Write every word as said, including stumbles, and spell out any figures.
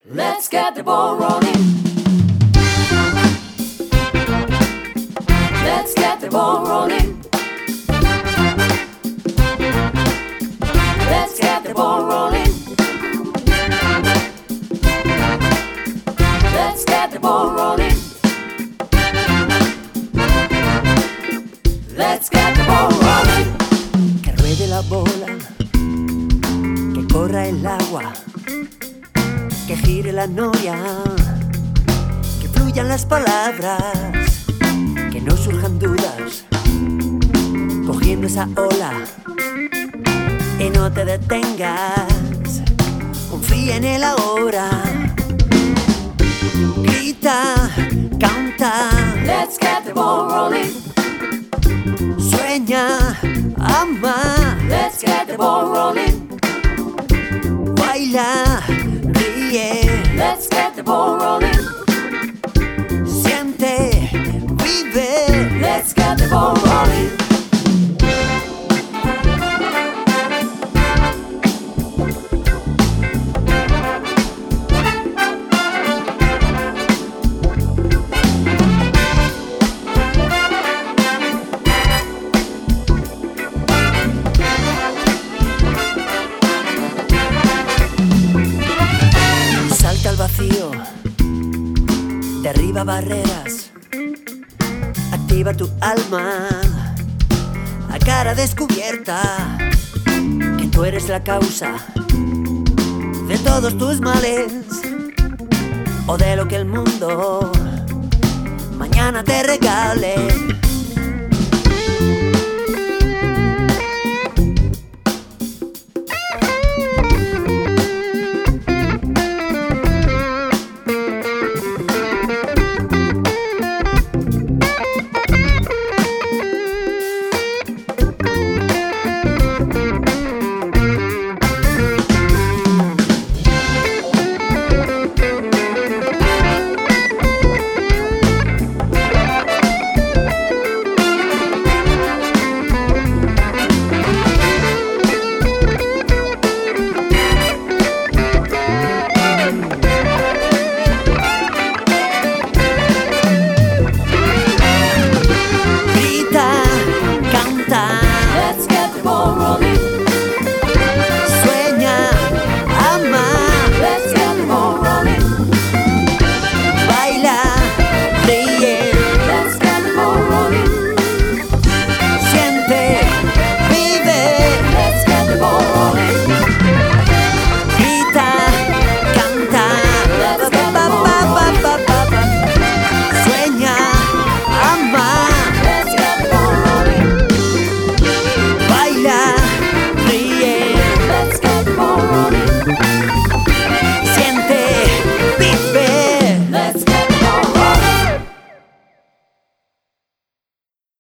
Let's get the ball rolling. Let's get the ball rolling. Let's get the ball rolling. Let's get the ball rolling. Let's get the ball rolling. Que ruede la bola, que corra el agua, que gire la noria, que fluyan las palabras, que no surjan dudas, cogiendo esa ola y no te detengas, confía en el ahora, grita, canta, Let's get the ball rolling. sueña, ama, Let's get the ball rolling. baila, ríe, Let's get the ball rolling. siente, vive. Let's get the ball rolling. Salta al vacío, derriba barreras, activa tu alma a cara descubierta, que tú eres la causa de todos tus males o de lo que el mundo mañana te regale.